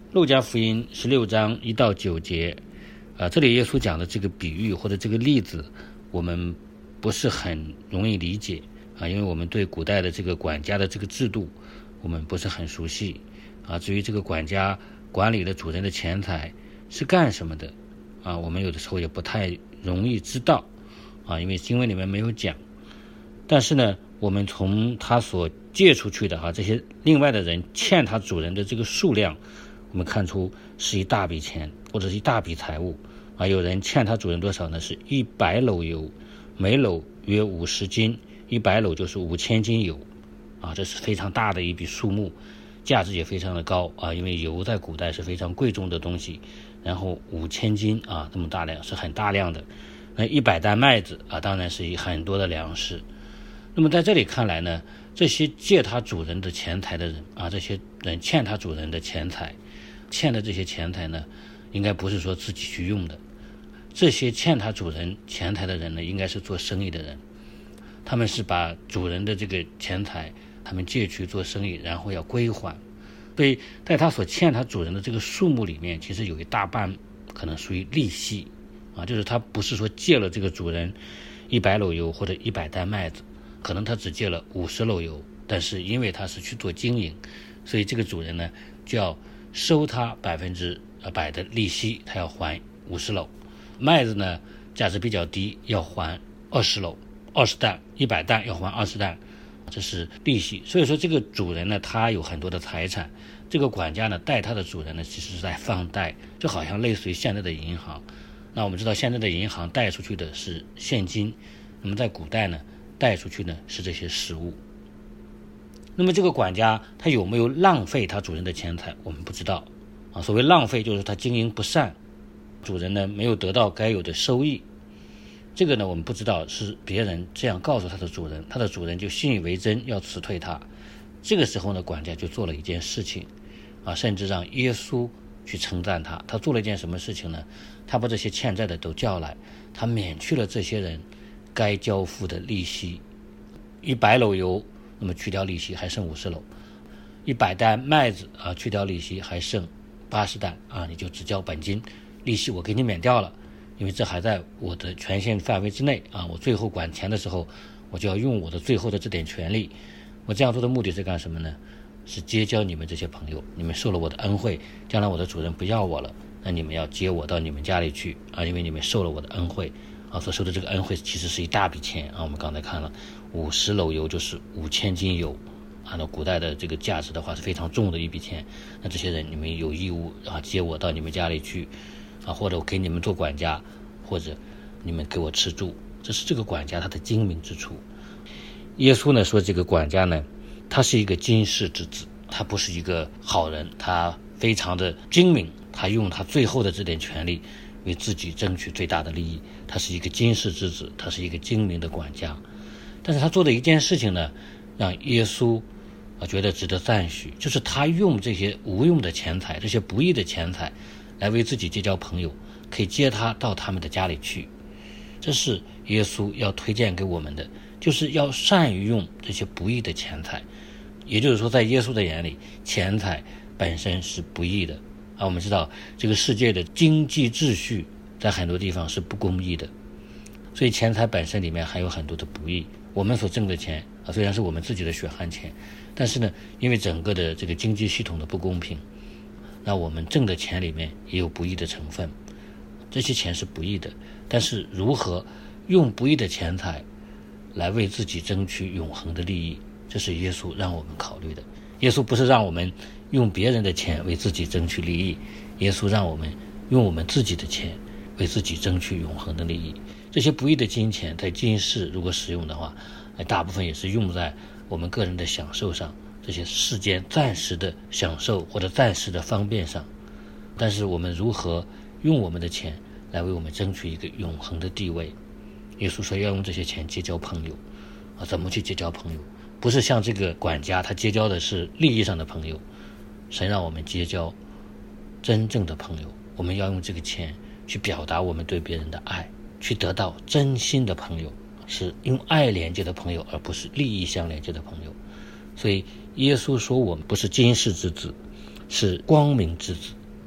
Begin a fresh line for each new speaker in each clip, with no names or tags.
路加福音16章1到9节，这里耶稣讲的这个比喻或者这个例子，我们不是很容易理解因为我们对古代的这个管家的这个制度，我们不是很熟悉至于这个管家管理了主人的钱财是干什么的我们有的时候也不太容易知道因为经文里面没有讲。但是呢，我们从他所借出去的这些另外的人欠他主人的这个数量，我们看出是一大笔钱或者是一大笔财物有人欠他主人多少呢？是100篓油，每篓约50斤，100篓就是5000斤油这是非常大的一笔数目，价值也非常的高因为油在古代是非常贵重的东西，然后5000斤这么大量是很大量的。那100担麦子当然是很多的粮食。那么在这里看来呢，这些借他主人的钱财的人这些人欠他主人的钱财，欠的这些钱财呢，应该不是说自己去用的。这些欠他主人钱财的人呢，应该是做生意的人，他们是把主人的这个钱财他们借去做生意，然后要归还。所以在他所欠他主人的这个数目里面，其实有一大半可能属于利息就是他不是说借了这个主人100篓油或者100担麦子，可能他只借了50篓油，但是因为他是去做经营，所以这个主人呢就要收他100%的利息，他要还50篓。麦子呢价值比较低，要还20篓，20担，100担要还20担，这是利息。所以说这个主人呢，他有很多的财产，这个管家呢带他的主人呢，其实是在放贷，就好像类似于现在的银行。那我们知道现在的银行贷出去的是现金，那么在古代呢，贷出去呢是这些实物。那么这个管家他有没有浪费他主人的钱财，我们不知道所谓浪费就是他经营不善，主人呢没有得到该有的收益。这个呢我们不知道，是别人这样告诉他的主人，他的主人就信以为真，要辞退他。这个时候呢，管家就做了一件事情甚至让耶稣去称赞他。他做了一件什么事情呢？他把这些欠债的都叫来，他免去了这些人该交付的利息。100篓油，那么去掉利息还剩50篓；100担麦子去掉利息还剩80担你就只交本金，利息我给你免掉了，因为这还在我的权限范围之内我最后管钱的时候，我就要用我的最后的这点权利。我这样做的目的是干什么呢？是结交你们这些朋友，你们受了我的恩惠，将来我的主人不要我了，那你们要接我到你们家里去因为你们受了我的恩惠所受的这个恩惠其实是一大笔钱我们刚才看了50篓油就是5000斤油按照古代的这个价值的话是非常重的一笔钱。那这些人你们有义务接我到你们家里去或者我给你们做管家，或者你们给我吃住，这是这个管家他的精明之处。耶稣呢说这个管家呢，他是一个经世之子，他不是一个好人，他非常的精明，他用他最后的这点权利为自己争取最大的利益，他是一个经世之子，他是一个精明的管家。但是他做的一件事情呢，让耶稣觉得值得赞许，就是他用这些无用的钱财，这些不义的钱财来为自己结交朋友，可以接他到他们的家里去。这是耶稣要推荐给我们的，就是要善于用这些不义的钱财。也就是说在耶稣的眼里，钱财本身是不义的我们知道这个世界的经济秩序在很多地方是不公义的，所以钱财本身里面还有很多的不义。我们所挣的钱虽然是我们自己的血汗钱，但是呢，因为整个的这个经济系统的不公平，那我们挣的钱里面也有不义的成分，这些钱是不义的。但是如何用不义的钱财来为自己争取永恒的利益，这是耶稣让我们考虑的。耶稣不是让我们用别人的钱为自己争取利益，耶稣让我们用我们自己的钱为自己争取永恒的利益。这些不义的金钱在今世如果使用的话，大部分也是用在我们个人的享受上，这些世间暂时的享受或者暂时的方便上。但是我们如何用我们的钱来为我们争取一个永恒的地位？耶稣说要用这些钱结交朋友怎么去结交朋友？不是像这个管家，他结交的是利益上的朋友。神让我们结交真正的朋友，我们要用这个钱去表达我们对别人的爱，去得到真心的朋友，是用爱连接的朋友，而不是利益相连接的朋友。所以耶稣说我们不是今世之子，是光明之子。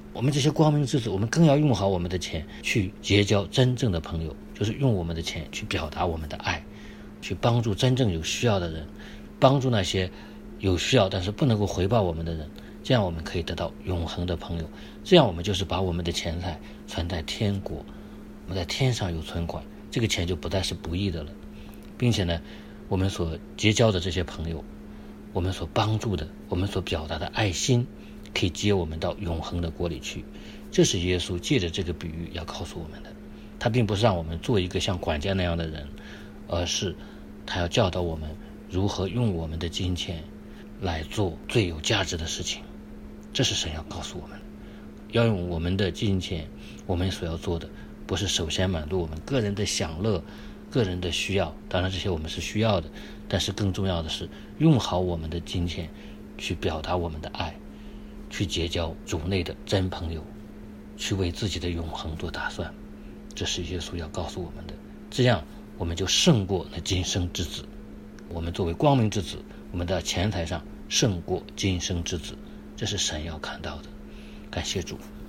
我们这些光明之子，我们更要用好我们的钱去结交真正的朋友，就是用我们的钱去表达我们的爱，去帮助真正有需要的人，帮助那些有需要但是不能够回报我们的人，这样我们可以得到永恒的朋友。这样我们就是把我们的钱财存在天国，我们在天上有存款，这个钱就不再是不义的了，并且呢，我们所结交的这些朋友，我们所帮助的，我们所表达的爱心，可以接我们到永恒的国里去。这是耶稣借着这个比喻要告诉我们的。他并不是让我们做一个像管家那样的人，而是他要教导我们如何用我们的金钱来做最有价值的事情。这是神要告诉我们，要用我们的金钱，我们所要做的不是首先满足我们个人的享乐，个人的需要，当然这些我们是需要的，但是更重要的是用好我们的金钱去表达我们的爱，去结交主内的真朋友，去为自己的永恒做打算。这是耶稣要告诉我们的，这样我们就胜过那今生之子。我们作为光明之子，我们的钱财上胜过今生之子，这是神要看到的。感谢主。